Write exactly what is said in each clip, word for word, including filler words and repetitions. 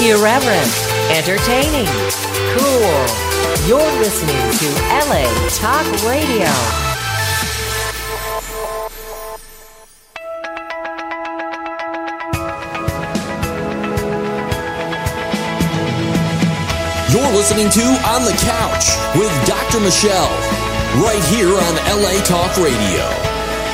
Irreverent, entertaining, cool. You're listening to L A Talk Radio. You're listening to On the Couch with Doctor Michelle, right here on L A Talk Radio.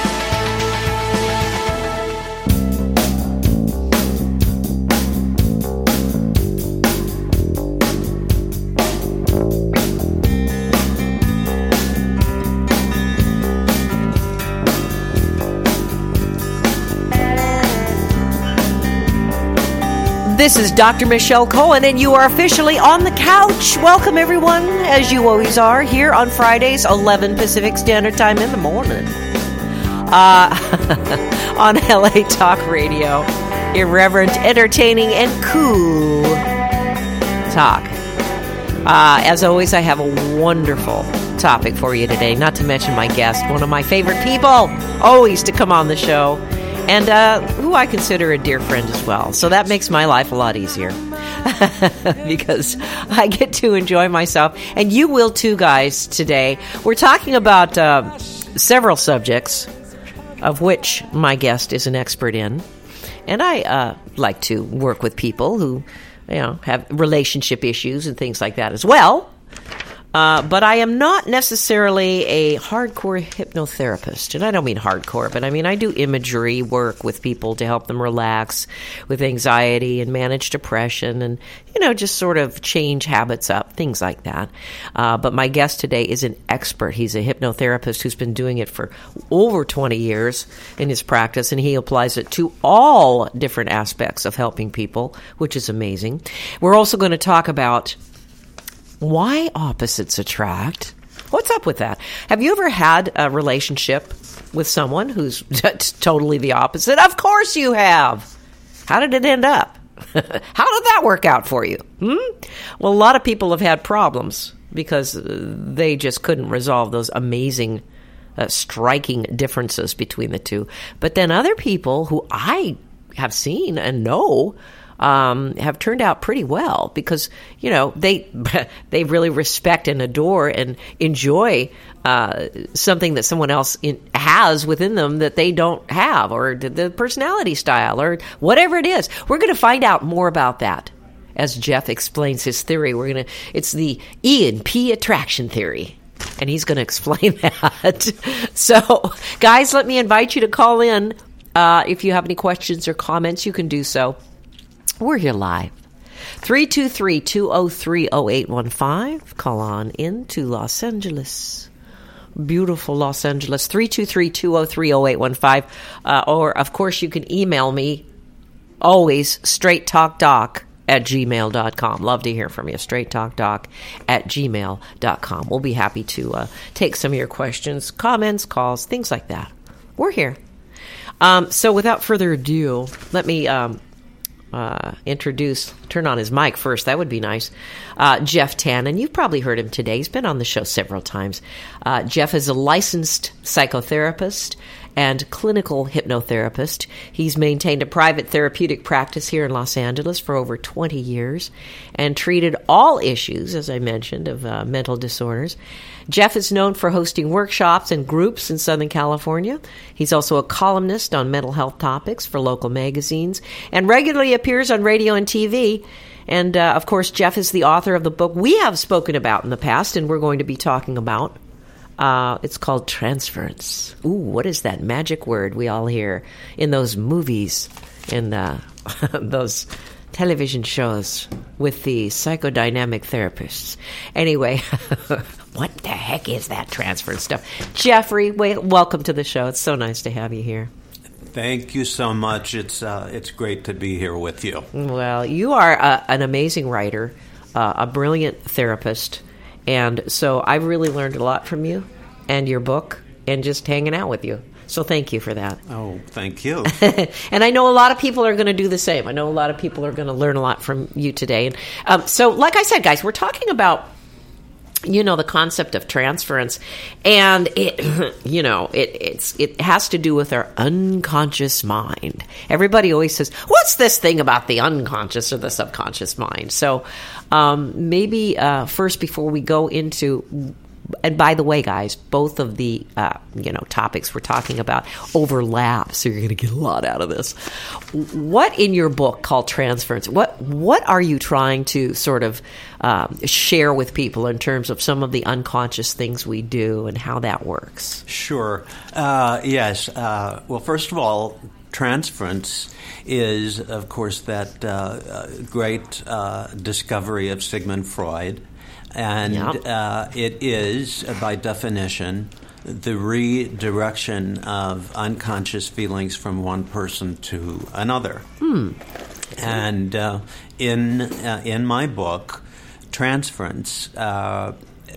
This is Doctor Michelle Cohen, and you are officially on the couch. Welcome, everyone, as you always are, here on Fridays, eleven Pacific Standard Time in the morning. Uh, on L A Talk Radio. Irreverent, entertaining, and cool talk. Uh, as always, I have a wonderful topic for you today, not to mention my guest, one of my favorite people, always to come on the show. And uh, who I consider a dear friend as well. So that makes my life a lot easier. Because I get to enjoy myself. And you will too, guys, today. We're talking about uh, several subjects, of which my guest is an expert in. And I uh, like to work with people who, you know, have relationship issues and things like that as well. Uh, but I am not necessarily a hardcore hypnotherapist. And I don't mean hardcore, but I mean I do imagery work with people to help them relax with anxiety and manage depression and, you know, just sort of change habits up, things like that. Uh, but my guest today is an expert. He's a hypnotherapist who's been doing it for over twenty years in his practice, and he applies it to all different aspects of helping people, which is amazing. We're also going to talk about why opposites attract. What's up with that? Have you ever had a relationship with someone who's totally the opposite? Of course you have. How did it end up? How did that work out for you? Hmm? Well, a lot of people have had problems because they just couldn't resolve those amazing, uh, striking differences between the two. But then other people who I have seen and know Um, have turned out pretty well because, you know, they they really respect and adore and enjoy uh, something that someone else in, has within them that they don't have, or the personality style, or whatever it is. We're going to find out more about that as Jeff explains his theory. We're going to it's the E and P attraction theory. And he's going to explain that. So, guys, let me invite you to call in. Uh, if you have any questions or comments, you can do so. We're here live. three two three, two oh three, oh eight one five. Call on in to Los Angeles. Beautiful Los Angeles. three two three, two oh three, oh eight one five. Uh, or, of course, you can email me always straighttalkdoc at gmail dot com. Love to hear from you. straighttalkdoc at gmail dot com. We'll be happy to uh, take some of your questions, comments, calls, things like that. We're here. Um, so without further ado, let me Um, Uh, introduce, turn on his mic first. That would be nice. Uh, Jeff Tannen. You've probably heard him today. He's been on the show several times. Uh, Jeff is a licensed psychotherapist and clinical hypnotherapist. He's maintained a private therapeutic practice here in Los Angeles for over twenty years and treated all issues, as I mentioned, of uh, mental disorders. Jeff is known for hosting workshops and groups in Southern California. He's also a columnist on mental health topics for local magazines and regularly appears on radio and T V. And, uh, of course, Jeff is the author of the book we have spoken about in the past and we're going to be talking about. Uh, it's called Transference. Ooh, what is that magic word we all hear in those movies and uh, those television shows with the psychodynamic therapists? Anyway, what the heck is that transference stuff? Jeffrey, wait, welcome to the show. It's so nice to have you here. Thank you so much. It's uh, it's great to be here with you. Well, you are a, an amazing writer, uh, a brilliant therapist. And so I've really learned a lot from you and your book and just hanging out with you. So thank you for that. Oh, thank you. And I know a lot of people are going to do the same. I know a lot of people are going to learn a lot from you today. And um, so, like I said, guys, we're talking about you know, the concept of transference, and it, you know, it it's it has to do with our unconscious mind. Everybody always says, "What's this thing about the unconscious or the subconscious mind?" So, um, maybe uh, first, before we go into, and by the way, guys, both of the uh, you know topics we're talking about overlap, so you're going to get a lot out of this. What in your book called Transference? What what are you trying to sort of um, share with people in terms of some of the unconscious things we do and how that works? Sure. Uh, yes. Uh, well, first of all, transference is, of course, that uh, great uh, discovery of Sigmund Freud. And yeah. uh, it is, by definition, the redirection of unconscious feelings from one person to another. Hmm. And uh, in uh, in my book, Transference, uh,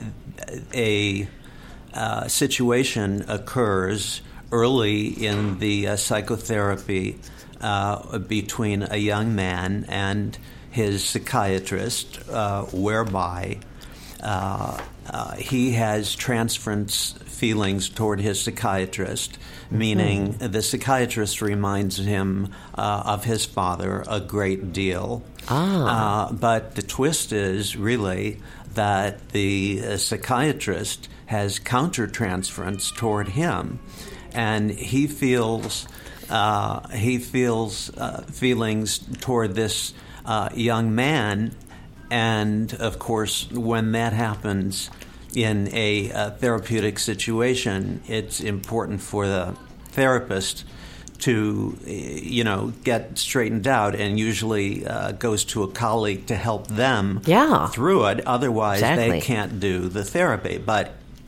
a uh, situation occurs early in the uh, psychotherapy uh, between a young man and his psychiatrist, uh, whereby Uh, uh, he has transference feelings toward his psychiatrist, meaning mm-hmm. the psychiatrist reminds him uh, of his father a great deal. Ah. Uh, but the twist is really that the uh, psychiatrist has countertransference toward him, and he feels uh, he feels uh, feelings toward this uh, young man. And, of course, when that happens in a, a therapeutic situation, it's important for the therapist to, you know, get straightened out, and usually uh, goes to a colleague to help them yeah. through it. Otherwise, exactly. they can't do the therapy. But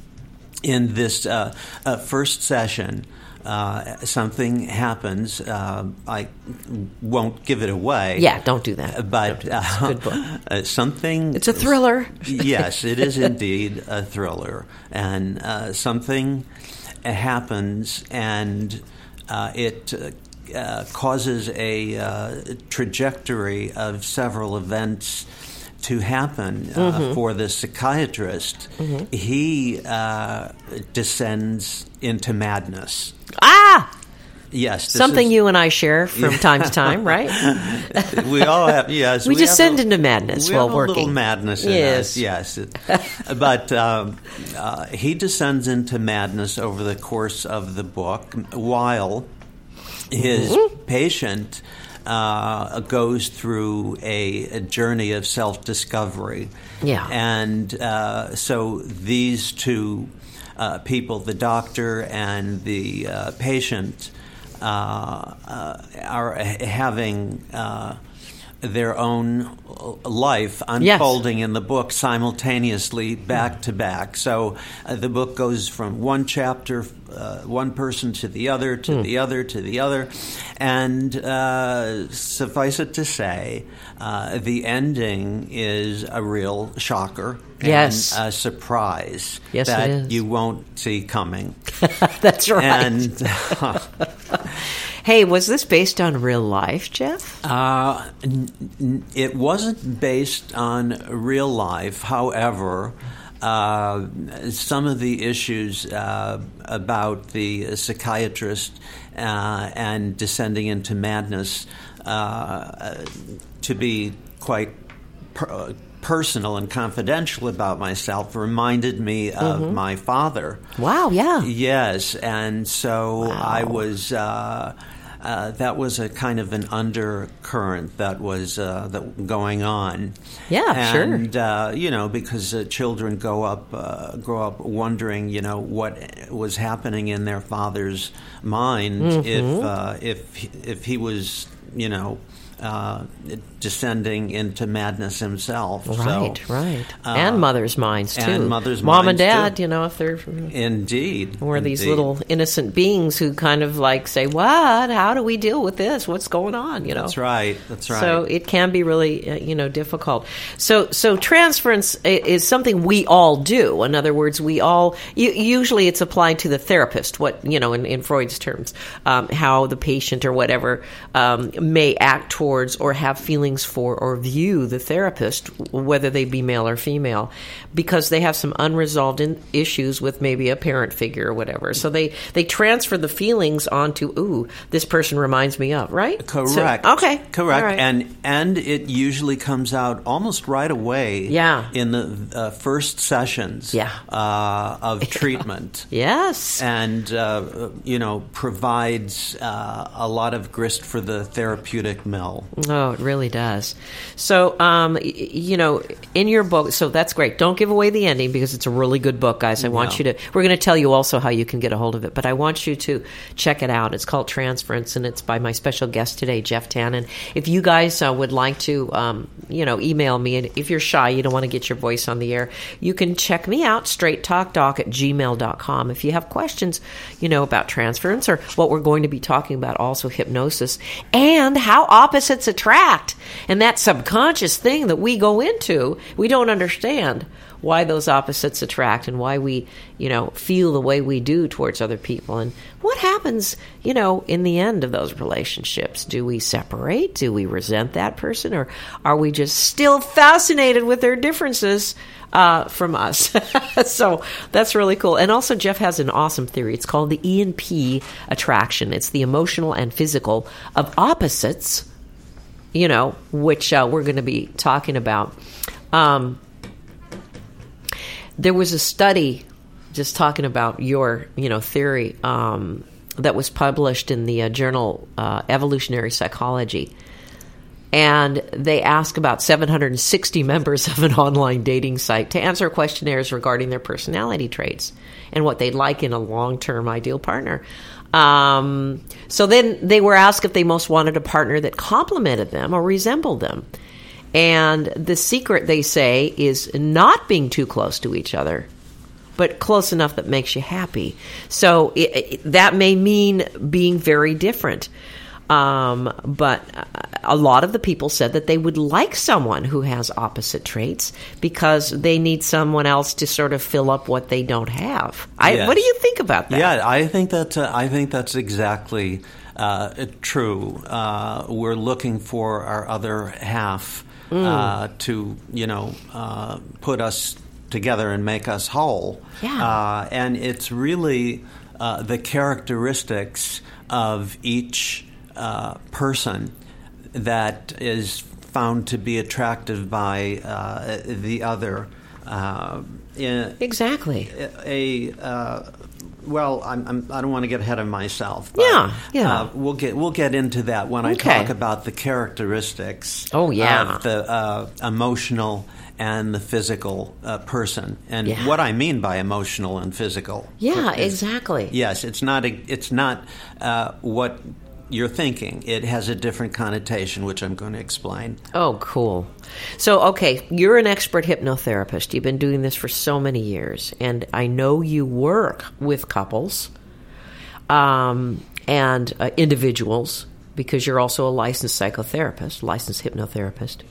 in this uh, uh, first session, Uh, something happens. Uh, I won't give it away. Yeah, don't do that. But do that. It's a good book. Uh, uh, something. It's a thriller. Yes, it is indeed a thriller, and uh, something happens, and uh, it uh, uh, causes a uh, trajectory of several events to happen uh, mm-hmm. for the psychiatrist. Mm-hmm. He uh, descends into madness. Ah! Yes. Something is, you and I share from time to time, right? We all have, yes. We, we descend a, into madness we while have a working. little madness in yes. us, yes. It, but um, uh, he descends into madness over the course of the book while his mm-hmm. patient uh, goes through a, a journey of self-discovery. Yeah. And uh, so these two uh, people, the doctor and the uh, patient, Uh, uh, are having uh, their own life unfolding yes. in the book simultaneously, back to back. So uh, the book goes from one chapter, uh, one person to the other, to mm. the other, to the other. And uh, suffice it to say, uh, the ending is a real shocker. Yes. And a surprise yes, that it is. you won't see coming. That's right. And uh, hey, was this based on real life, Jeff? Uh, n- n- it wasn't based on real life. However, uh, some of the issues uh, about the psychiatrist uh, and descending into madness, uh, to be quite per- personal and confidential about myself, reminded me of mm-hmm. my father. Wow, yeah. Yes, and so wow. I was, uh, uh, that was a kind of an undercurrent that was uh, that going on. Yeah, and, sure. And, uh, you know, because uh, children go up, uh, grow up wondering, you know, what was happening in their father's mind mm-hmm. if, uh, if, if he was, you know, Uh, descending into madness himself. Right, so, right. Uh, and mothers' minds, too. And mothers' Mom minds, and dad, too. you know, if they're... Indeed. Or these indeed. little innocent beings who kind of like say, what? How do we deal with this? What's going on, you know? That's right, that's right. So it can be really, uh, you know, difficult. So so transference is something we all do. In other words, we all... Usually it's applied to the therapist, what, you know, in, in Freud's terms, um, how the patient or whatever um, may act toward towards or have feelings for or view the therapist, whether they be male or female, because they have some unresolved in- issues with maybe a parent figure or whatever. So they, they transfer the feelings onto, ooh, this person reminds me of, right? Correct. So, okay. Correct. Right. And and it usually comes out almost right away yeah. in the uh, first sessions yeah. uh, of treatment. Yes. And, uh, you know, provides uh, a lot of grist for the therapeutic mill. Oh, it really does. So, um, y- you know, in your book, so that's great. Don't give away the ending because it's a really good book, guys. I want No. you to, we're going to tell you also how you can get a hold of it, but I want you to check it out. It's called Transference, and it's by my special guest today, Jeff Tannen. If you guys uh, would like to, um, you know, email me, and if you're shy, you don't want to get your voice on the air, you can check me out, straight talk doc at gmail dot com. If you have questions, you know, about transference or what we're going to be talking about, also hypnosis, and how opposites attract, and that subconscious thing that we go into, we don't understand why those opposites attract and why we, you know, feel the way we do towards other people. And what happens, you know, in the end of those relationships? Do we separate? Do we resent that person? Or are we just still fascinated with their differences uh, from us? So that's really cool. And also Jeff has an awesome theory. It's called the E and P attraction. It's the emotional and physical of opposites, you know, which uh, we're going to be talking about. Um, There was a study just talking about your, you know, theory um, that was published in the uh, journal uh, Evolutionary Psychology. And they asked about seven hundred sixty members of an online dating site to answer questionnaires regarding their personality traits and what they'd like in a long-term ideal partner. Um, so then they were asked if they most wanted a partner that complemented them or resembled them. And the secret, they say, is not being too close to each other, but close enough that makes you happy. So it, it, that may mean being very different. Um, but a lot of the people said that they would like someone who has opposite traits because they need someone else to sort of fill up what they don't have. I, Yes. What do you think about that? Yeah, I think that uh, I think that's exactly uh, true. Uh, we're looking for our other half mm. uh, to, you know, uh, put us together and make us whole. Yeah. Uh, and it's really uh, the characteristics of each uh, person that is found to be attractive by uh, the other. Uh, in, exactly. A, a uh, well, I'm, I'm, I don't want to get ahead of myself. But, yeah, yeah. Uh, we'll get we'll get into that when okay. I talk about the characteristics. Oh, yeah. Of the uh, emotional and the physical uh, person, and yeah. what I mean by emotional and physical. Yeah, is, exactly. Yes, it's not a, it's not uh, what you're thinking. It has a different connotation, which I'm going to explain. Oh, cool. So, okay, you're an expert hypnotherapist. You've been doing this for so many years, and I know you work with couples um, and uh, individuals because you're also a licensed psychotherapist, licensed hypnotherapist.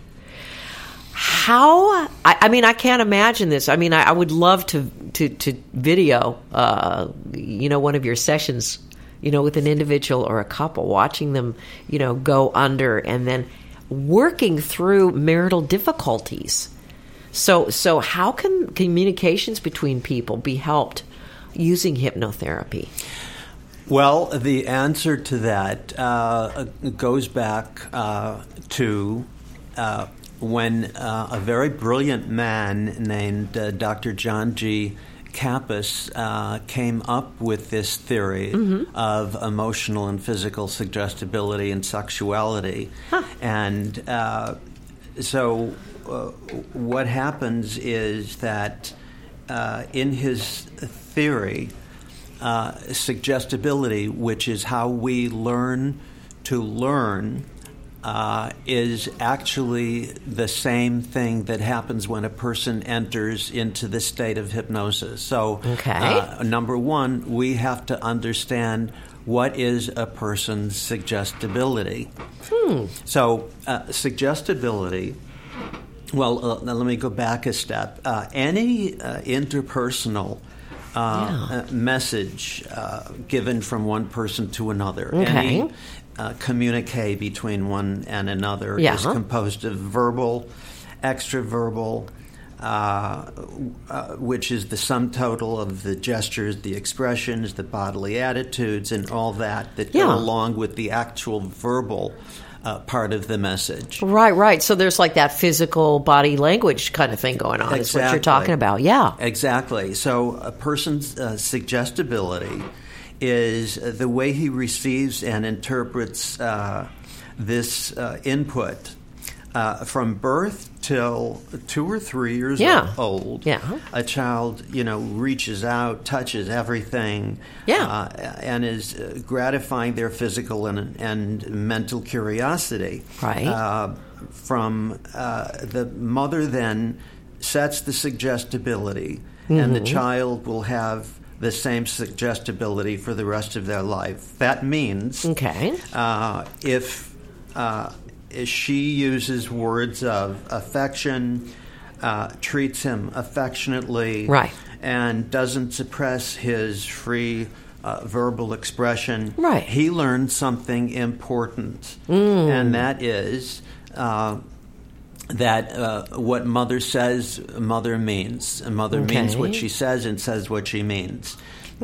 How, I, I mean, I can't imagine this. I mean, I, I would love to, to, to video, uh, you know, one of your sessions, you know, with an individual or a couple, watching them, you know, go under and then working through marital difficulties. So, so how can communications between people be helped using hypnotherapy? Well, the answer to that uh, goes back uh, to uh, when uh, a very brilliant man named uh, Doctor John G. Kappas uh, came up with this theory mm-hmm. of emotional and physical suggestibility and sexuality. Huh. And uh, so uh, what happens is that uh, in his theory, uh, suggestibility, which is how we learn to learn, Uh, is actually the same thing that happens when a person enters into the state of hypnosis. So, okay. uh, number one, we have to understand what is a person's suggestibility. Hmm. So, uh, suggestibility, well, uh, let me go back a step. Uh, any uh, interpersonal uh, yeah. uh, message uh, given from one person to another, okay. any uh, communique between one and another Yeah. is composed of verbal, extraverbal, uh, uh, which is the sum total of the gestures, the expressions, the bodily attitudes, and all that that Yeah. go along with the actual verbal uh, part of the message. Right, right. So there's like that physical body language kind of thing going on. Is what you're Exactly. talking about. Yeah. Exactly. So a person's uh, suggestibility is the way he receives and interprets uh, this uh, input. Uh, from birth till two or three years Yeah. old, Yeah. a child, you know, reaches out, touches everything, Yeah. uh, and is uh, gratifying their physical and, and mental curiosity. Right. Uh, from uh, the mother then sets the suggestibility, and the child will have the same suggestibility for the rest of their life. That means Okay. uh, if uh, she uses words of affection, uh, treats him affectionately, Right. and doesn't suppress his free uh, verbal expression, Right. he learns something important, and that is uh, that uh, what mother says, mother means. And mother means what Okay. she says and says what she means.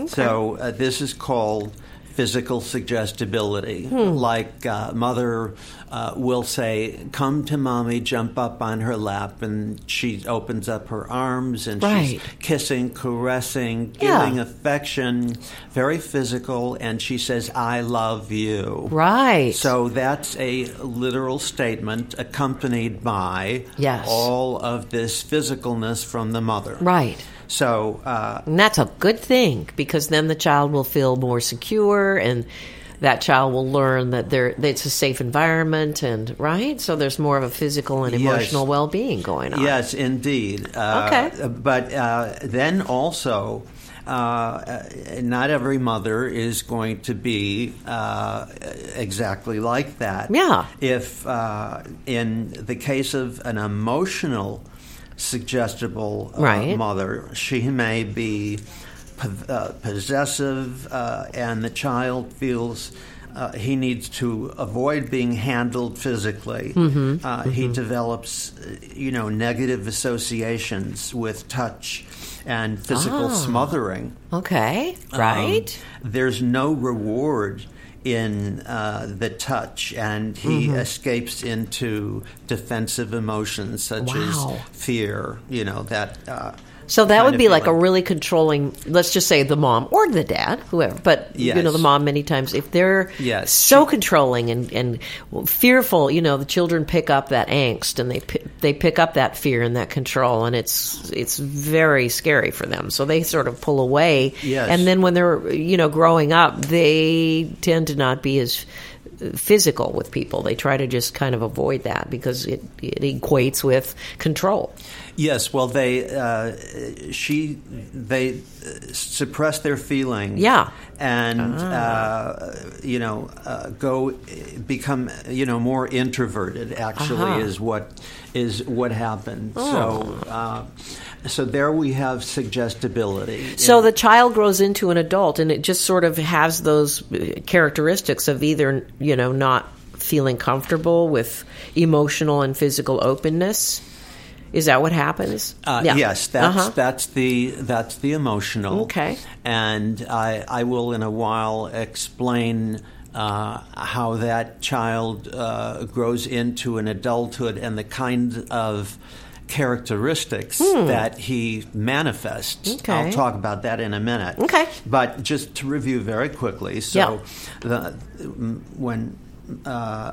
So uh, this is called physical suggestibility. Like uh, mother uh, will say, "Come to mommy," jump up on her lap, and she opens up her arms and Right. she's kissing, caressing, Yeah. giving affection, very physical, and she says, "I love you." Right. So that's a literal statement accompanied by Yes. all of this physicalness from the mother. Right. So uh, And that's a good thing, because then the child will feel more secure, and that child will learn that there that it's a safe environment, and right. So there's more of a physical and Yes. emotional well-being going on. yes, indeed. Uh, Okay. But uh, then also, uh, not every mother is going to be uh, exactly like that. Yeah. If uh, in the case of an emotional suggestible uh, Right. mother, she may be po- uh, possessive, uh, and the child feels uh, he needs to avoid being handled physically. Mm-hmm. Uh, He develops, uh, you know, negative associations with touch and physical Ah. smothering. Okay. Um, Right. there's no reward in uh, the touch, and he Mm-hmm. escapes into defensive emotions such as Wow. fear. You know that. Uh, So that kind would of be like a feeling. really controlling, let's just say the mom or the dad, whoever, but you know, Yes. the mom many times, if they're Yes. so controlling and, and fearful, you know, the children pick up that angst, and they pi- they pick up that fear and that control, and it's it's very scary for them. So they sort of pull away. Yes. And then when they're, you know, growing up, they tend to not be as physical with people. They try to just kind of avoid that because it, it equates with control. Yes, well, they uh, she they uh, suppress their feelings. Yeah. and uh, you know uh, go become you know more introverted. Actually, Uh-huh. is what is what happened. Oh. So uh, so there we have suggestibility. So In- the child grows into an adult, and it just sort of has those characteristics of either, you know, not feeling comfortable with emotional and physical openness. Is that what happens? Uh, Yeah. Yes, that's Uh-huh. that's the that's the emotional. Okay. And I I will in a while explain uh, how that child uh, grows into an adulthood and the kind of characteristics that he manifests. Hmm. Okay. I'll talk about that in a minute. Okay. But just to review very quickly, so Yeah. the, when uh,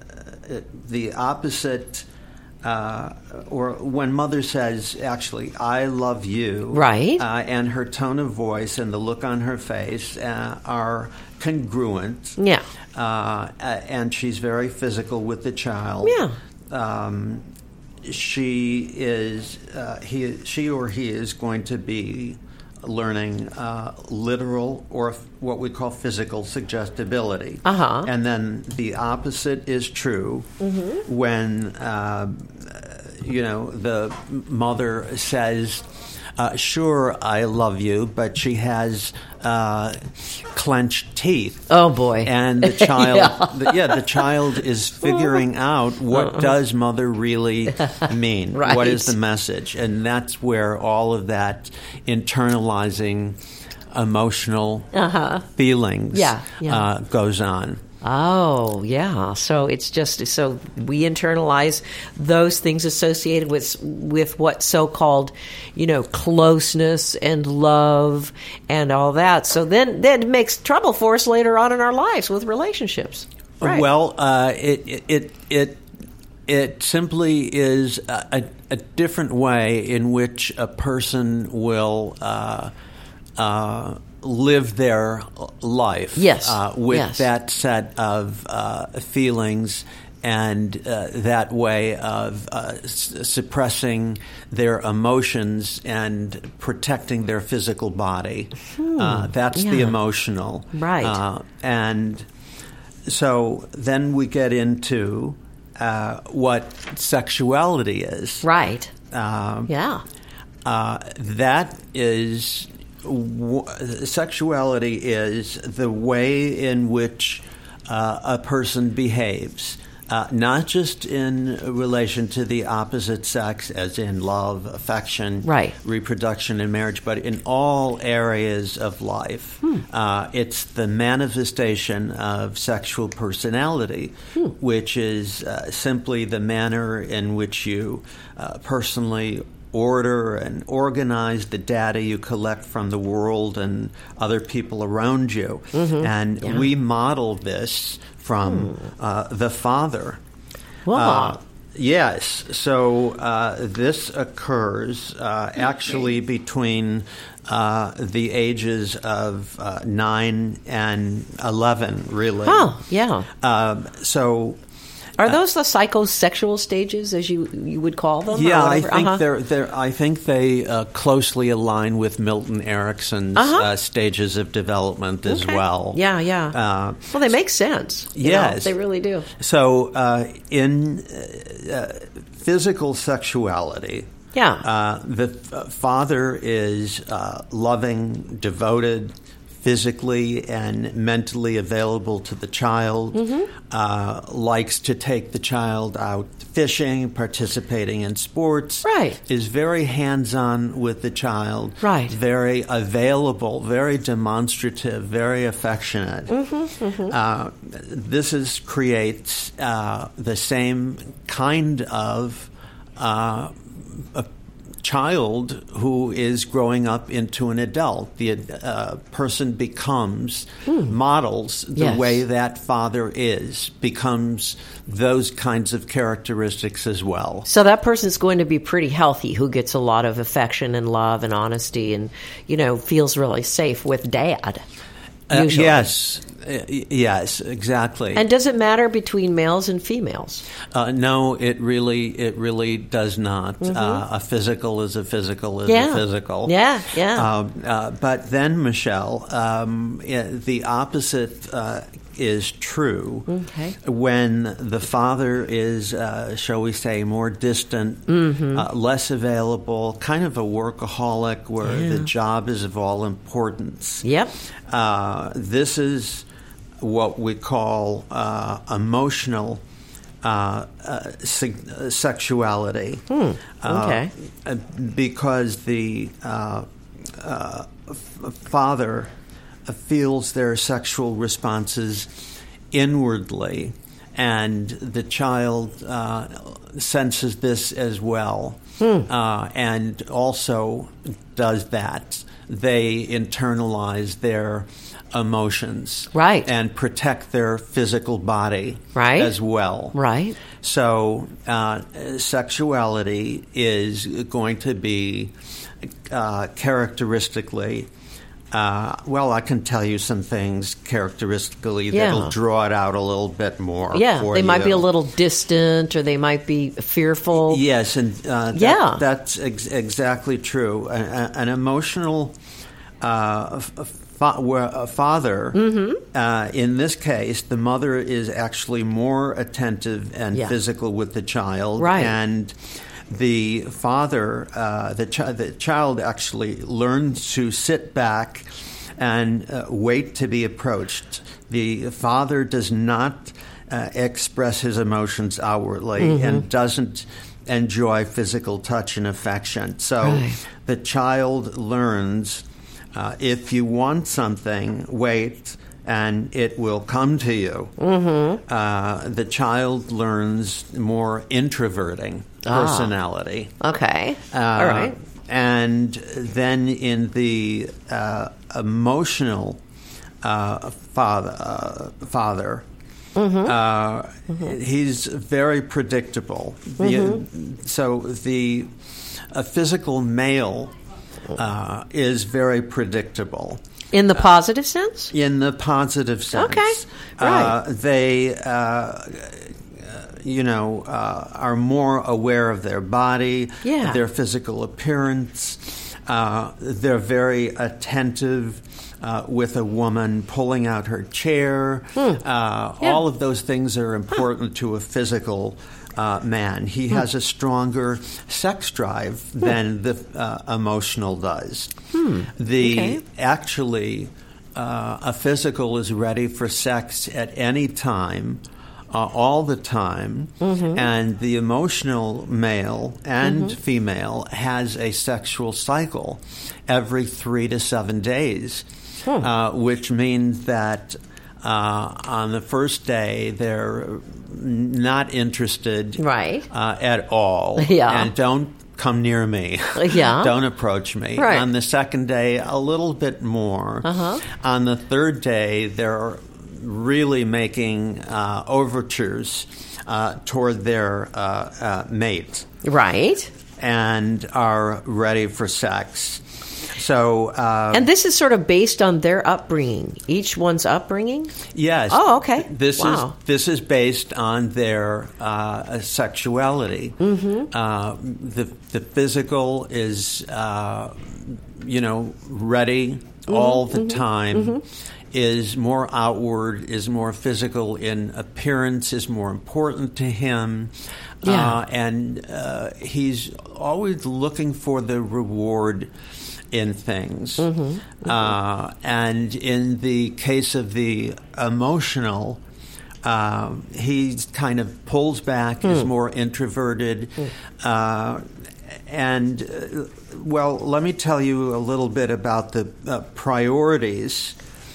the opposite. Uh, or when mother says, actually, "I love you," Right. uh, and her tone of voice and the look on her face uh, are congruent. Yeah. Uh, and she's very physical with the child. Yeah. Um, she is, uh, he, she or he is going to be learning uh, literal or f- what we call physical suggestibility. Uh-huh. And then the opposite is true when uh, you know, the mother says, Uh, sure, I love you, but she has uh, clenched teeth. Oh boy! And the child, yeah. the, yeah, the child is figuring out what uh-uh. does mother really mean? Right. What is the message? And that's where all of that internalizing emotional uh-huh. feelings yeah, yeah. Uh, goes on. Oh, yeah. So it's just so we internalize those things associated with with what so-called, you know, closeness and love and all that. So then, then it makes trouble for us later on in our lives with relationships. Right. Well, uh, it it it it simply is a, a different way in which a person will Uh, uh, live their life yes. uh, with yes. that set of uh, feelings and uh, that way of uh, s- suppressing their emotions and protecting their physical body. Hmm. Uh, that's yeah. the emotional. Right. Uh, and so then we get into uh, what sexuality is. Right. Uh, yeah. Uh, that is... Sexuality is the way in which uh, a person behaves, uh, not just in relation to the opposite sex, as in love, affection, right. reproduction, and marriage, but in all areas of life. Hmm. Uh, it's the manifestation of sexual personality, hmm. which is uh, simply the manner in which you uh, personally order and organize the data you collect from the world and other people around you. Mm-hmm. And yeah. we model this from mm. uh, the father. Wow. Uh, yes. So uh, this occurs uh, actually between uh, the ages of uh, nine and eleven, really. Oh, yeah. Um, so... Are those the psychosexual stages, as you you would call them? Yeah, I think uh-huh. they're, they're. I think they uh, closely align with Milton Erickson's uh-huh. uh, stages of development as okay. well. Yeah, yeah. Uh, well, they make sense. Yes, know, they really do. So, uh, in uh, physical sexuality, yeah, uh, the f- father is uh, loving, devoted, physically and mentally available to the child, mm-hmm. uh, likes to take the child out fishing, participating in sports, right. is very hands-on with the child, right. very available, very demonstrative, very affectionate. Mm-hmm, mm-hmm. Uh, this is, creates uh, the same kind of uh, a child who is growing up into an adult. The uh, person becomes, hmm. models the yes. way that father is, becomes those kinds of characteristics as well. So that person's going to be pretty healthy, who gets a lot of affection and love and honesty and, you know, feels really safe with dad. Uh, usually. yes. Yes, exactly. And does it matter between males and females? Uh, no, it really, it really does not. Mm-hmm. Uh, a physical is a physical is yeah. a physical. Yeah, yeah. Um, uh, but then, Michelle, um, the opposite uh, is true. Okay. When the father is, uh, shall we say, more distant, mm-hmm. uh, less available, kind of a workaholic, where yeah. the job is of all importance. Yep. Uh, this is what we call uh, emotional uh, uh, se- sexuality. Hmm. Okay. Uh, because the uh, uh, f- father feels their sexual responses inwardly, and the child uh, senses this as well, hmm. uh, and also does that. They internalize their emotions, right, and protect their physical body, right, as well, right. So, uh, sexuality is going to be uh, characteristically. Uh, well, I can tell you some things characteristically yeah. that'll draw it out a little bit more. Yeah, for they you. might be a little distant, or they might be fearful. Yes, and uh, that, yeah. that's ex- exactly true. A, a, an emotional uh, fa- where a father, mm-hmm. uh, in this case, the mother is actually more attentive and yeah. physical with the child, right. and the father, uh, the, ch- the child actually learns to sit back and uh, wait to be approached. The father does not uh, express his emotions outwardly mm-hmm. and doesn't enjoy physical touch and affection. So right. the child learns, uh, if you want something, wait, and it will come to you. Mm-hmm. Uh, the child learns more introverting personality. Ah. Okay. Uh, All right. And then in the uh, emotional uh, father, uh, father mm-hmm. Uh, mm-hmm. he's very predictable. Mm-hmm. The, so the a physical male uh, is very predictable. In the positive sense? In the positive sense. Okay, right. Uh, they, uh, you know, uh, are more aware of their body, yeah. their physical appearance. Uh, they're very attentive uh, with a woman pulling out her chair. Hmm. Uh, yeah. All of those things are important huh. to a physical Uh, man. He hmm. has a stronger sex drive hmm. than the uh, emotional does. Hmm. The okay. actually, uh, a physical is ready for sex at any time, uh, all the time, mm-hmm. and the emotional male and mm-hmm. female has a sexual cycle every three to seven days, hmm. uh, which means that uh, on the first day they're not interested right. uh, at all. Yeah. And don't come near me. Yeah. Don't approach me. Right. On the second day, a little bit more. Uh-huh. On the third day, they're really making uh, overtures uh, toward their uh, uh, mate. Right. And are ready for sex. So, uh, and this is sort of based on their upbringing, each one's upbringing? Yes. Oh, okay. This wow. is this is based on their uh, sexuality. Mm-hmm. Uh, the the physical is, uh, you know, ready mm-hmm. all the mm-hmm. time. Mm-hmm. Is more outward, is more physical in appearance, is more important to him. Yeah. Uh, and uh, he's always looking for the reward in things. Mm-hmm. Mm-hmm. Uh, and in the case of the emotional, uh, he kind of pulls back, mm. is more introverted. Mm. Uh, and, uh, well, let me tell you a little bit about the uh, priorities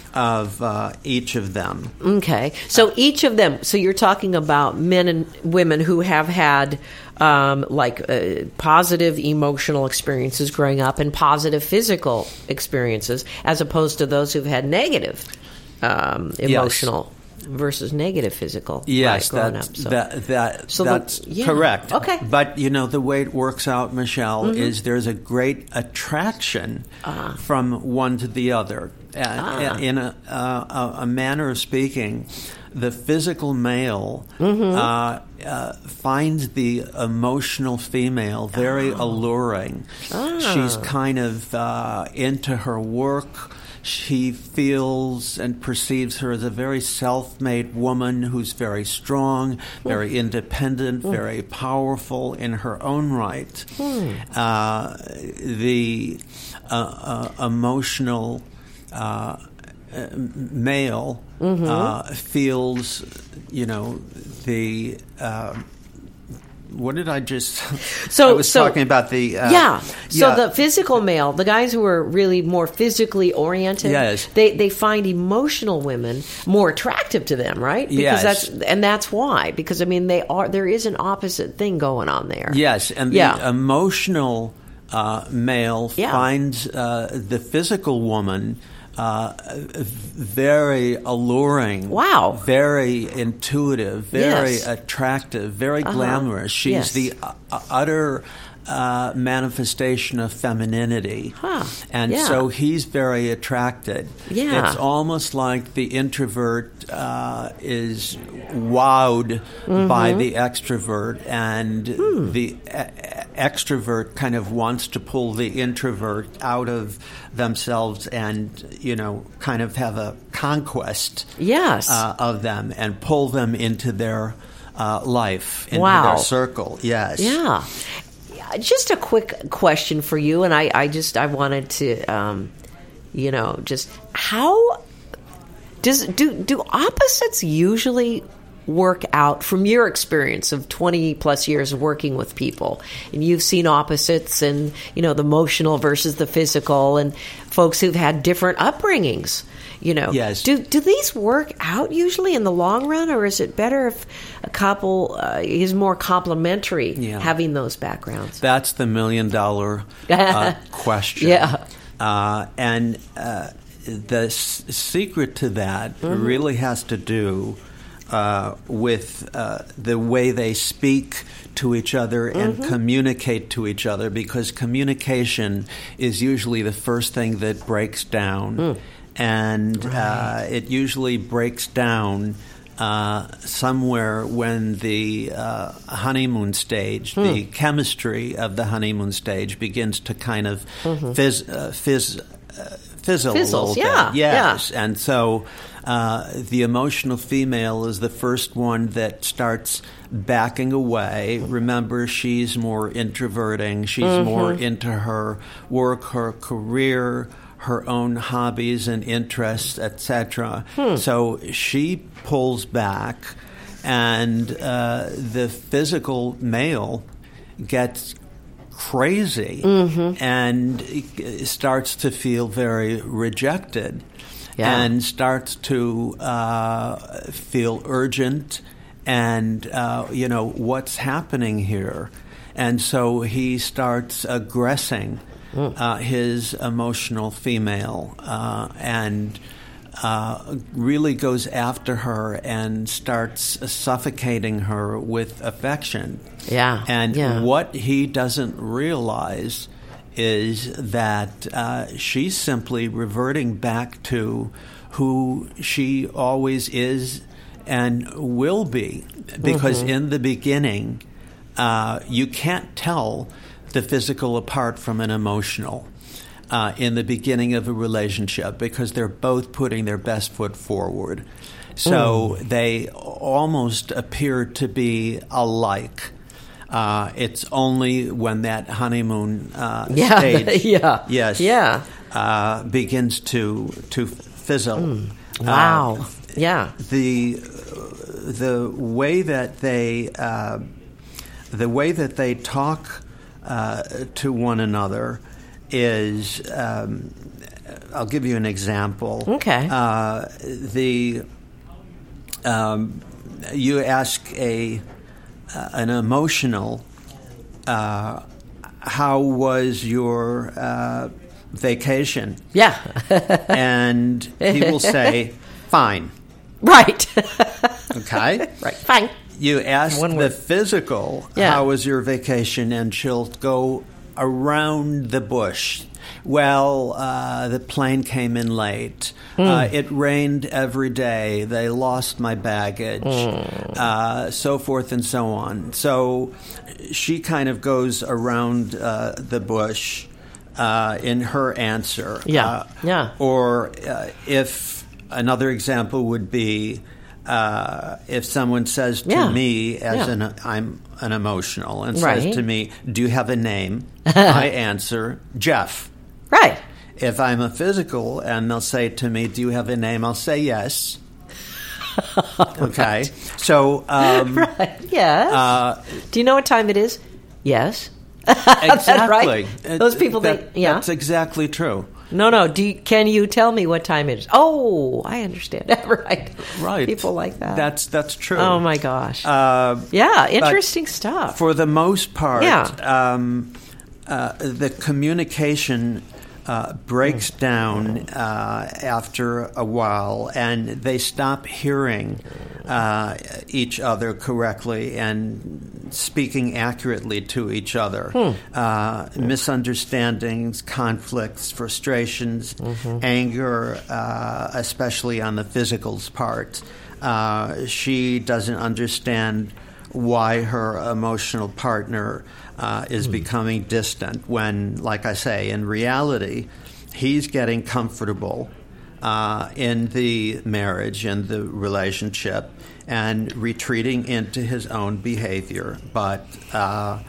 of uh, each of them. Okay. So each of them, so you're talking about men and women who have had um, like uh, positive emotional experiences growing up and positive physical experiences as opposed to those who've had negative um, emotional yes. versus negative physical yes, right, growing that's, up. So, that, that, so that's the, yeah. correct. Okay. But, you know, the way it works out, Michelle, mm-hmm. is there's a great attraction uh. from one to the other. Uh, ah. In a, uh, a manner of speaking, the physical male mm-hmm. uh, uh, finds the emotional female very oh. alluring. Ah. She's kind of uh, into her work. She feels and perceives her as a very self-made woman who's very strong, very independent, mm. very powerful in her own right. Mm. Uh, the uh, uh, emotional Uh, male mm-hmm. uh, feels, you know, the. Uh, what did I just? So I was so, talking about the. Uh, yeah. So yeah. the physical male, the guys who are really more physically oriented, yes. they they find emotional women more attractive to them, right? Because yes. that's and that's why. Because I mean, they are there is an opposite thing going on there. Yes, and the yeah. emotional uh, male yeah. finds uh, the physical woman. Uh, very alluring. Wow. Very intuitive, very yes. attractive, very uh-huh. glamorous. She's yes. the uh, utter uh, manifestation of femininity. Huh. And yeah. so he's very attracted. Yeah. It's almost like the introvert uh, is wowed mm-hmm. by the extrovert, and hmm. the e- extrovert kind of wants to pull the introvert out of themselves and, you know, kind of have a conquest yes. uh, of them and pull them into their uh, life, into wow. their circle. Yes. Yeah. just a quick question for you, and I, I just I wanted to, um, you know, just how does do do opposites usually work out from your experience of twenty plus years of working with people, and you've seen opposites and, you know, the emotional versus the physical, and folks who've had different upbringings, you know, yes. do do these work out usually in the long run, or is it better if a couple uh, is more complementary, yeah. having those backgrounds? That's the million dollar uh, question. Yeah. Uh, and uh, the s- secret to that mm-hmm. really has to do Uh, with uh, the way they speak to each other and mm-hmm. communicate to each other, because communication is usually the first thing that breaks down. Mm. And right. uh, it usually breaks down uh, somewhere when the uh, honeymoon stage, mm. the chemistry of the honeymoon stage begins to kind of mm-hmm. fizz, uh, fizz, uh, fizzle Fizzles, a little yeah, bit. Yes. Yeah. And so Uh, the emotional female is the first one that starts backing away. Remember, she's more introverting. She's mm-hmm. more into her work, her career, her own hobbies and interests, et cetera. Hmm. So she pulls back, and uh, the physical male gets crazy mm-hmm. and starts to feel very rejected. Yeah. And starts to uh, feel urgent and, uh, you know, what's happening here? And so he starts aggressing mm. uh, his emotional female uh, and uh, really goes after her and starts suffocating her with affection. Yeah. And yeah. what he doesn't realize is that uh, she's simply reverting back to who she always is and will be. Because mm-hmm. in the beginning, uh, you can't tell the physical apart from an emotional uh, in the beginning of a relationship, because they're both putting their best foot forward. So mm. they almost appear to be alike. Uh, it's only when that honeymoon uh, yeah. stage, yeah, yes, yeah, uh, begins to to fizzle. Mm. Wow, uh, yeah. The the way that they uh, the way that they talk uh, to one another is. Um, I'll give you an example. Okay. Uh, the um, you ask a. Uh, an emotional, uh, how was your uh, vacation? Yeah. And he will say, fine. Right. Okay? Right, fine. You ask One the word. physical, yeah. how was your vacation? And she'll go around the bush. Well, uh, the plane came in late. Mm. Uh, it rained every day. They lost my baggage, mm. uh, so forth and so on. So she kind of goes around uh, the bush uh, in her answer. Yeah, uh, yeah. Or uh, if another example would be uh, if someone says to yeah. me, as yeah. an I'm an emotional, and right. says to me, "Do you have a name?" I answer, Jeff. Right. If I'm a physical and they'll say to me, do you have a name? I'll say yes. Okay. Right. So, um, right. Yes. Uh, do you know what time it is? Yes. Exactly. Right? Those people that, think, yeah. That's exactly true. No, no. Do you, can you tell me what time it is? Oh, I understand. Right. Right. People like that. That's that's true. Oh, my gosh. Uh, yeah, interesting stuff. For the most part, yeah. um, uh, the communication uh, breaks mm. down uh, after a while, and they stop hearing uh, each other correctly and speaking accurately to each other. Hmm. Uh, misunderstandings, conflicts, frustrations, mm-hmm. anger, uh, especially on the physical's part. Uh, she doesn't understand why her emotional partner uh, is mm. becoming distant when, like I say, in reality, he's getting comfortable uh, in the marriage and the relationship and retreating into his own behavior. But uh,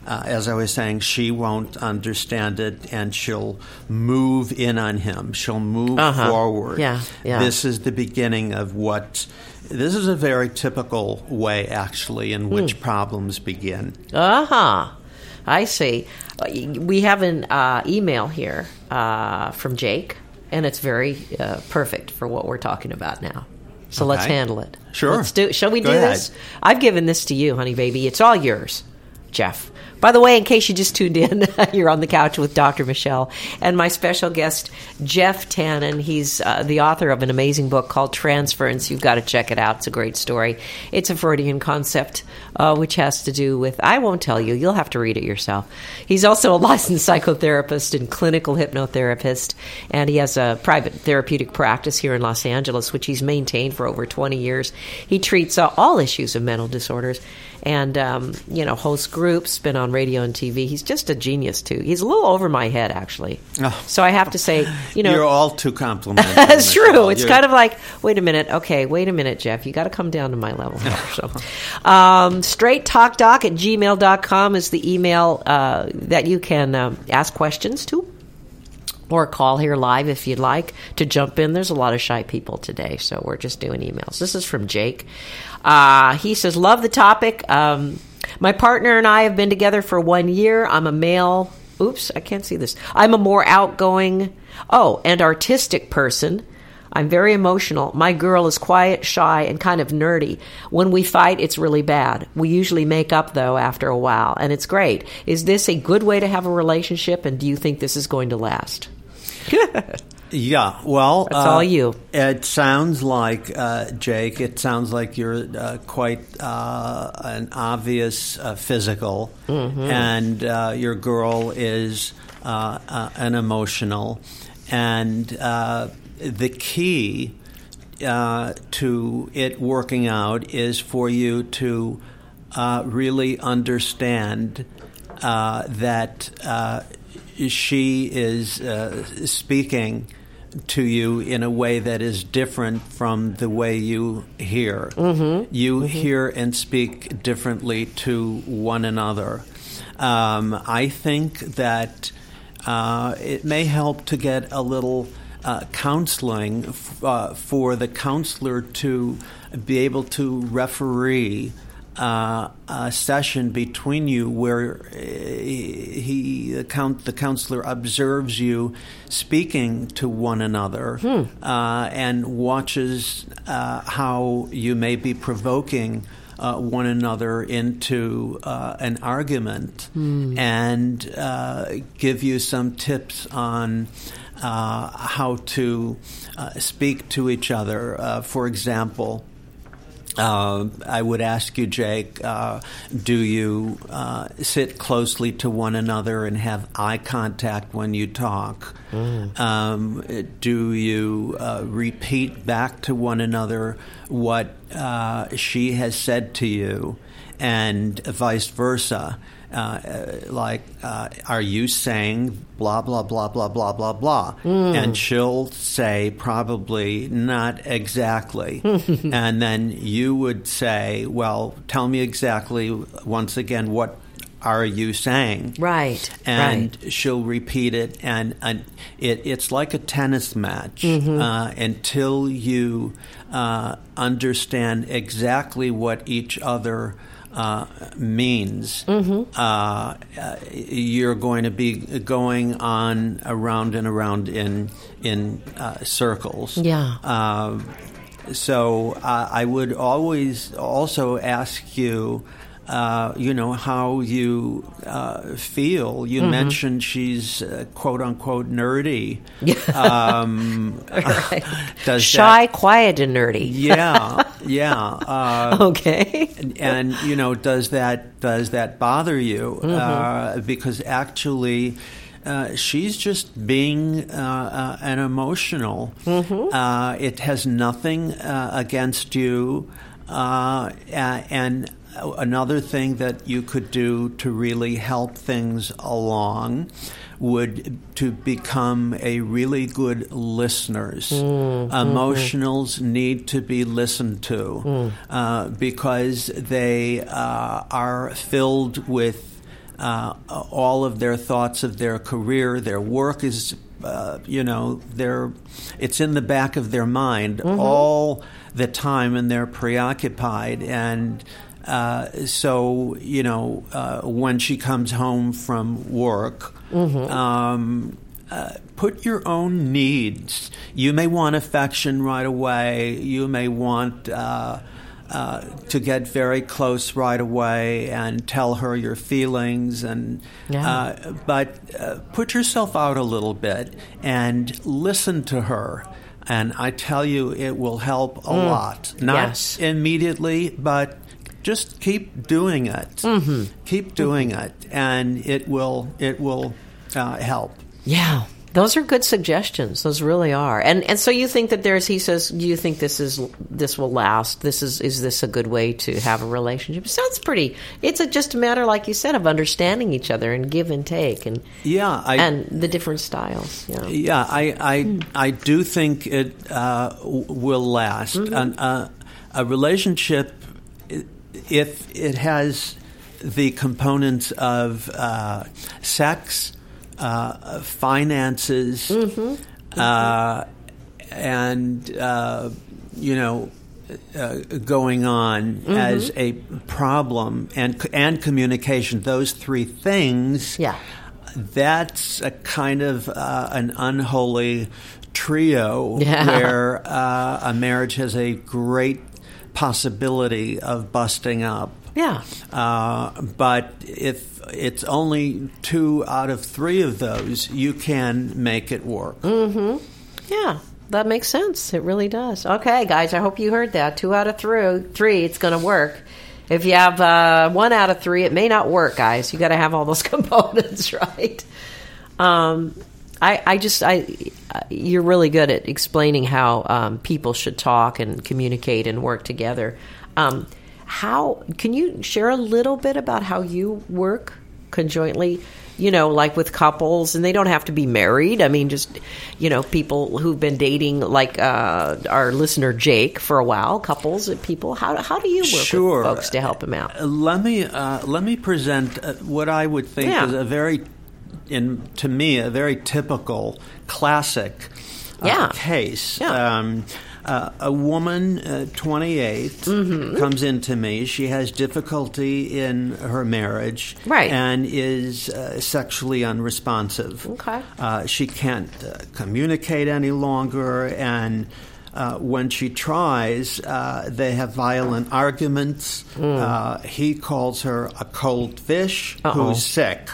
uh, as I was saying, she won't understand it, and she'll move in on him. She'll move Uh-huh. forward. Yeah, yeah. This is the beginning of what. This is a very typical way, actually, in which Hmm. problems begin. Uh-huh. I see. We have an uh, email here uh, from Jake, and it's very uh, perfect for what we're talking about now. So let's Okay. handle it. Sure. Let's do. Shall we Go do ahead. this? I've given this to you, honey baby. It's all yours, Jeff. By the way, in case you just tuned in, you're on the couch with Doctor Michelle and my special guest, Jeff Tannen. He's uh, the author of an amazing book called Transference. You've got to check it out. It's a great story. It's a Freudian concept, uh, which has to do with, I won't tell you. You'll have to read it yourself. He's also a licensed psychotherapist and clinical hypnotherapist, and he has a private therapeutic practice here in Los Angeles, which he's maintained for over twenty years. He treats uh, all issues of mental disorders and, um, you know, hosts groups, been on radio and T V. He's just a genius, too. He's a little over my head, actually. Oh. So I have to say, you know. You're all too complimentary. That's Michelle. true. It's You're- kind of like, wait a minute. Okay, wait a minute, Jeff. You got to come down to my level here. So, um, straight talk doc at gmail dot com is the email uh, that you can um, ask questions to. Or call here live if you'd like to jump in. There's a lot of shy people today, so we're just doing emails. This is from Jake. Uh, he says, love the topic. Um, my partner and I have been together for one year. I'm a male. Oops, I can't see this. I'm a more outgoing, oh, and artistic person. I'm very emotional. My girl is quiet, shy, and kind of nerdy. When we fight, it's really bad. We usually make up, though, after a while, and it's great. Is this a good way to have a relationship, and do you think this is going to last? Yeah, well, That's all you. It sounds like, uh, Jake, it sounds like you're uh, quite uh, an obvious uh, physical, Mm-hmm. and uh, your girl is uh, uh, an emotional. And uh, the key uh, to it working out is for you to uh, really understand uh, that uh, she is uh, speaking to you in a way that is different from the way you hear. Mm-hmm. You mm-hmm. hear and speak differently to one another. Um, I think that uh, it may help to get a little uh, counseling f- uh, for the counselor to be able to referee Uh, a session between you where he, he the, count, the counselor observes you speaking to one another hmm. uh, and watches uh, how you may be provoking uh, one another into uh, an argument hmm. and uh, give you some tips on uh, how to uh, speak to each other. Uh, for example, Uh, I would ask you, Jake, uh, do you uh, sit closely to one another and have eye contact when you talk? Mm. Um, do you uh, repeat back to one another what uh, she has said to you, and vice versa? Uh, like, uh, are you saying blah, blah, blah, blah, blah, blah, blah? Mm. And she'll say probably not exactly. And then you would say, well, tell me exactly, once again, what are you saying? Right. And right. she'll repeat it. And, and it, it's like a tennis match mm-hmm. uh, until you uh, understand exactly what each other Uh, means. Mm-hmm. uh, you're going to be going on around and around in in uh, circles. Yeah. Uh, so uh, I would always also ask you, uh, you know, how you uh, feel. You mm-hmm. mentioned she's uh, quote unquote nerdy. um, right. Does Shy, that, quiet, and nerdy. yeah, yeah. Uh, okay. and, and you know, does that does that bother you? Mm-hmm. Uh, because actually, uh, she's just being uh, uh, an emotional. Mm-hmm. Uh, it has nothing uh, against you, uh, and. Another thing that you could do to really help things along would to become a really good listeners. Mm, Emotionals mm-hmm. need to be listened to mm. uh, because they uh, are filled with uh, all of their thoughts of their career, their work is, uh, you know, they're, it's in the back of their mind mm-hmm. all the time, and they're preoccupied. And uh, so, you know, uh, when she comes home from work, mm-hmm. um, uh, put your own needs. You may want affection right away. You may want uh, uh, to get very close right away and tell her your feelings. And yeah. uh, but uh, put yourself out a little bit and listen to her. And I tell you, it will help a mm. lot. Not yes. immediately, but just keep doing it. Mm-hmm. Keep doing mm-hmm. it, and it will it will uh, help. Yeah, those are good suggestions. Those really are. And and so you think that there's? He says, do you think this is this will last? This is is this a good way to have a relationship? It sounds pretty. It's a, just a matter, like you said, of understanding each other and give and take, and yeah, I, and the different styles. Yeah, yeah. I I, mm. I do think it uh, will last. Mm-hmm. An, uh, a relationship, if it has the components of uh, sex, uh, finances, mm-hmm. Mm-hmm. Uh, and uh, you know, uh, going on mm-hmm. as a problem, and and communication. Those three things. Yeah, that's a kind of uh, an unholy trio yeah. where uh, a marriage has a great possibility of busting up. Yeah. Uh, but if it's only two out of three of those, you can make it work. Mm-hmm. Yeah, that makes sense. It really does. Okay, guys, I hope you heard that. Two out of three, three it's going to work. If you have uh, one out of three, it may not work, guys. You got to have all those components, right? Um, I, I just, I, you're really good at explaining how um, people should talk and communicate and work together. Um, how can you share a little bit about how you work conjointly? You know, like with couples, and they don't have to be married. I mean, just, you know, people who've been dating, like uh, our listener Jake for a while, couples and people. How how do you work sure. with folks to help them out? Uh, let me uh, let me present uh, what I would think yeah. is a very, in to me, a very typical, classic uh, yeah. case. Yeah. Um, Uh, a woman, uh, twenty-eight, mm-hmm. comes into me. She has difficulty in her marriage right. and is uh, sexually unresponsive. Okay. Uh, she can't uh, communicate any longer, and uh, when she tries, uh, they have violent arguments. Mm. Uh, he calls her a cold fish Uh-oh. who's sick.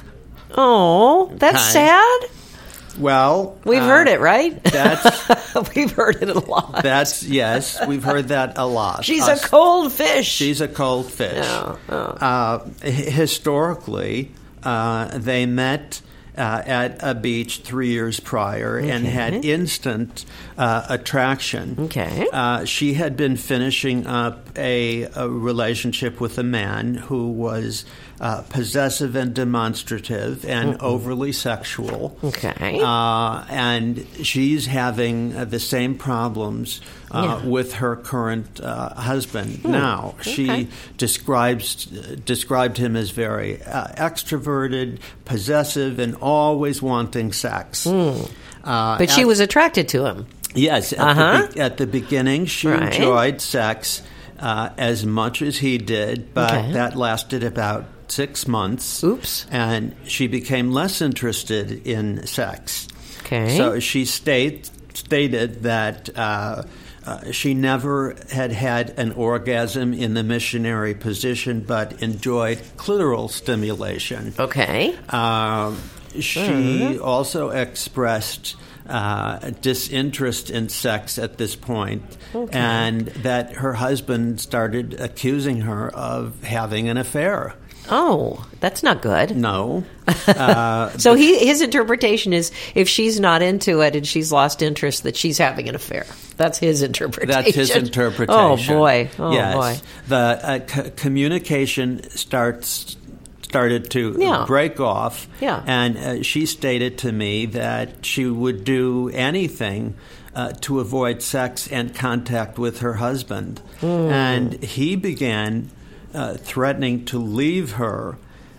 Oh, that's okay. sad. Well, we've uh, heard it, right? That's we've heard it a lot. That's yes, we've heard that a lot. She's Us, a cold fish. She's a cold fish. Oh, oh. Uh, historically, uh, they met uh, at a beach three years prior okay. and had instant uh, attraction. Okay. Uh, she had been finishing up a, a relationship with a man who was Uh, possessive and demonstrative and mm-hmm. overly sexual. Okay. Uh, and she's having uh, the same problems uh, yeah. with her current uh, husband mm. now. She okay. describes uh, described him as very uh, extroverted, possessive, and always wanting sex. Mm. Uh, but she at, was attracted to him. Yes. At, uh-huh. the, be- at the beginning, she right. enjoyed sex uh, as much as he did, but okay. that lasted about six months. Oops. And she became less interested in sex. Okay. So she state, stated that uh, uh, she never had had an orgasm in the missionary position, but enjoyed clitoral stimulation. Okay. Uh, she uh-huh. also expressed uh, disinterest in sex at this point, okay. and that her husband started accusing her of having an affair. Oh, that's not good. No. Uh, so he, his interpretation is if she's not into it and she's lost interest, that she's having an affair. That's his interpretation. That's his interpretation. Oh, boy. Oh, yes. boy. The uh, c- communication starts started to yeah. break off. Yeah. And uh, she stated to me that she would do anything uh, to avoid sex and contact with her husband. Mm. And he began Uh, threatening to leave her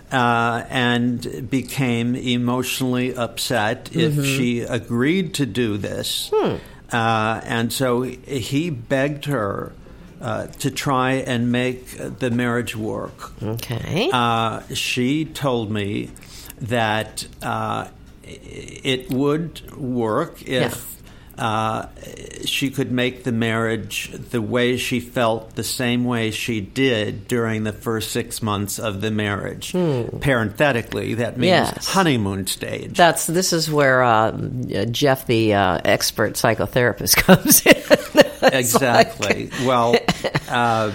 uh, and became emotionally upset Mm-hmm. if she agreed to do this. Hmm. Uh, and so he begged her uh, to try and make the marriage work. Okay. Uh, she told me that uh, it would work if uh, she could make the marriage the way she felt, the same way she did during the first six months of the marriage. Parenthetically, that means Yes. honeymoon stage. That's this is where uh, Jeff, the uh, expert psychotherapist, comes in. It's Exactly. like- Well, uh,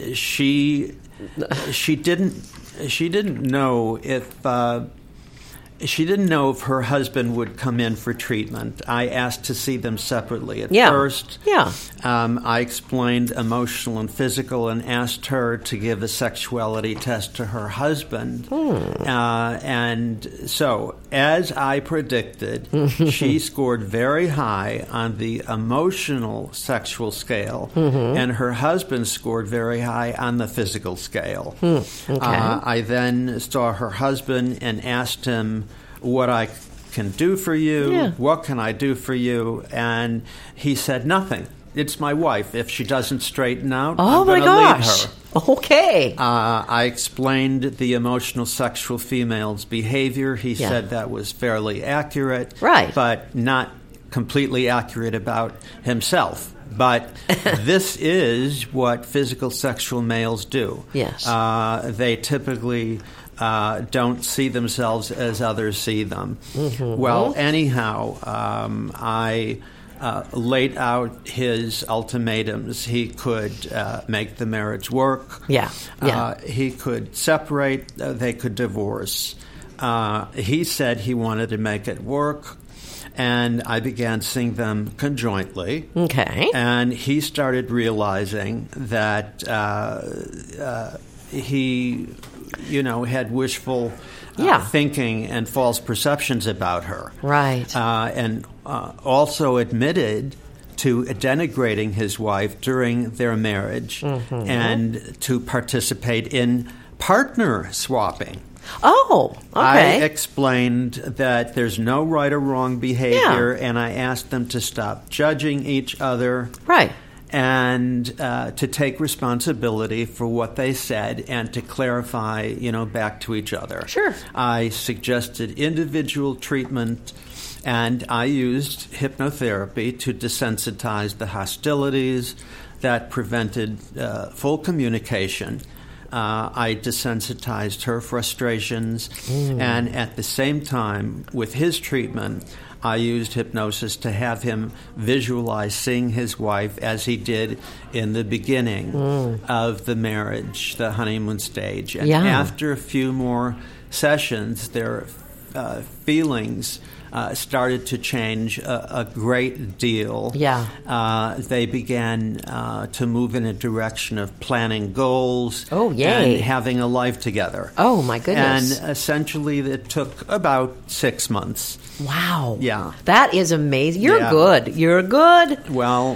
she she didn't she didn't know if uh, she didn't know if her husband would come in for treatment. I asked to see them separately at Yeah. first. Yeah. Um, I explained emotional and physical and asked her to give a sexuality test to her husband. Uh, and so, as I predicted, she scored very high on the emotional sexual scale, and her husband scored very high on the physical scale. Okay. Uh, I then saw her husband and asked him what I can do for you. Yeah. What can I do for you? And he said nothing. It's my wife. If she doesn't straighten out, Oh I'm my going to leave gosh. her. Okay. Uh, I explained the emotional sexual female's behavior. He Yeah. said that was fairly accurate, Right. but not completely accurate about himself. But this is what physical sexual males do. Yes. Uh, they typically uh, don't see themselves as others see them. Mm-hmm. Well, anyhow, um, I uh, laid out his ultimatums. He could uh, make the marriage work. Yeah, yeah. Uh, he could separate. Uh, they could divorce. Uh, he said he wanted to make it work. And I began seeing them conjointly. Okay. And he started realizing that uh, uh, he, you know, had wishful uh, Yeah. thinking and false perceptions about her. Right. Uh, and uh, also admitted to denigrating his wife during their marriage Mm-hmm. and to participate in partner swapping. Oh, okay. I explained that there's no right or wrong behavior, and I asked them to stop judging each other right. and uh, to take responsibility for what they said and to clarify, you know, back to each other. Sure. I suggested individual treatment, and I used hypnotherapy to desensitize the hostilities that prevented uh, full communication. Uh, I desensitized her frustrations, and at the same time, with his treatment, I used hypnosis to have him visualize seeing his wife as he did in the beginning of the marriage, the honeymoon stage. And Yeah. after a few more sessions, their uh, feelings Uh, started to change a, a great deal. Yeah. Uh, they began uh, to move in a direction of planning goals. Oh, yay. And having a life together. Oh, my goodness. And essentially, it took about six months. Wow. Yeah. That is amazing. You're Yeah. good. You're good. Well,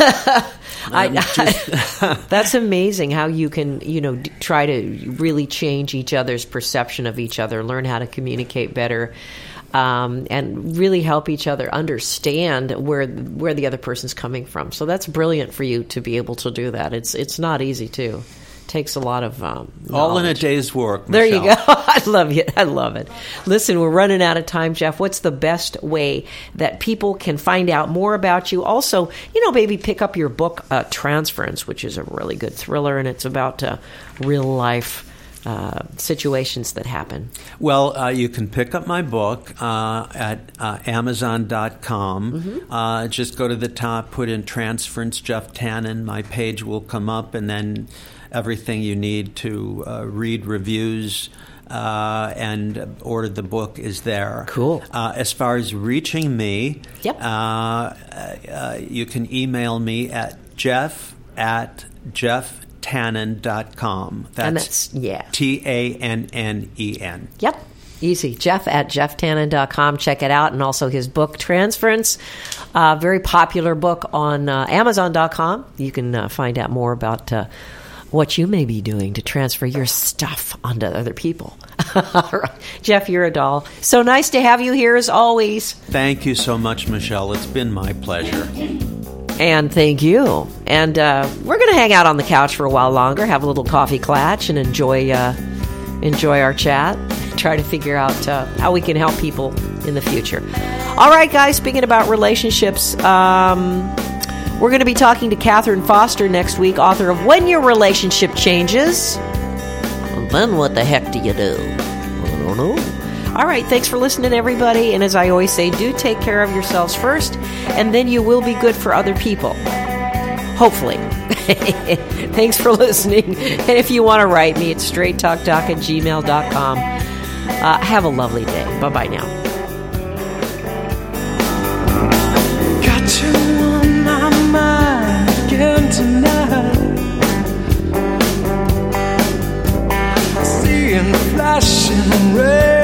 I, that's amazing how you can, you know, d- try to really change each other's perception of each other, learn how to communicate better. Um, and really help each other understand where where the other person's coming from. So that's brilliant for you to be able to do that. It's it's not easy too. It takes a lot of um, all in a knowledge. day's work. There you Michelle. go. I love it. I love it. Listen, we're running out of time, Jeff. What's the best way that people can find out more about you? Also, you know, maybe pick up your book, uh, Transference, which is a really good thriller, and it's about uh, real life Uh, situations that happen. Well, uh, you can pick up my book uh, at uh, amazon dot com. Mm-hmm. Uh, just go to the top, put in Transference Jeff Tannen. My page will come up, and then everything you need to uh, read reviews uh, and order the book is there. Cool. Uh, as far as reaching me, Yep. uh, uh, you can email me at jeff at jeff tannen dot com. That's, And that's- yeah. T A N N E N. Yep. Easy. Jeff at jeff tannen dot com. Check it out. And also his book, Transference. Uh, very popular book on uh, amazon dot com. You can uh, find out more about uh, what you may be doing to transfer your stuff onto other people. All right. Jeff, you're a doll. So nice to have you here as always. Thank you so much, Michelle. It's been my pleasure. And thank you. And uh, we're going to hang out on the couch for a while longer, have a little coffee clatch, and enjoy uh, enjoy our chat. Try to figure out uh, how we can help people in the future. All right, guys, speaking about relationships, um, we're going to be talking to Catherine Foster next week, author of When Your Relationship Changes. And then what the heck do you do? I don't know. All right, thanks for listening, everybody. And as I always say, do take care of yourselves first, and then you will be good for other people. Hopefully. Thanks for listening. And if you want to write me, it's straight talk doc at gmail dot com. Uh, have a lovely day. Bye-bye now. Got you on my mind again tonight. Seeing the flashing red.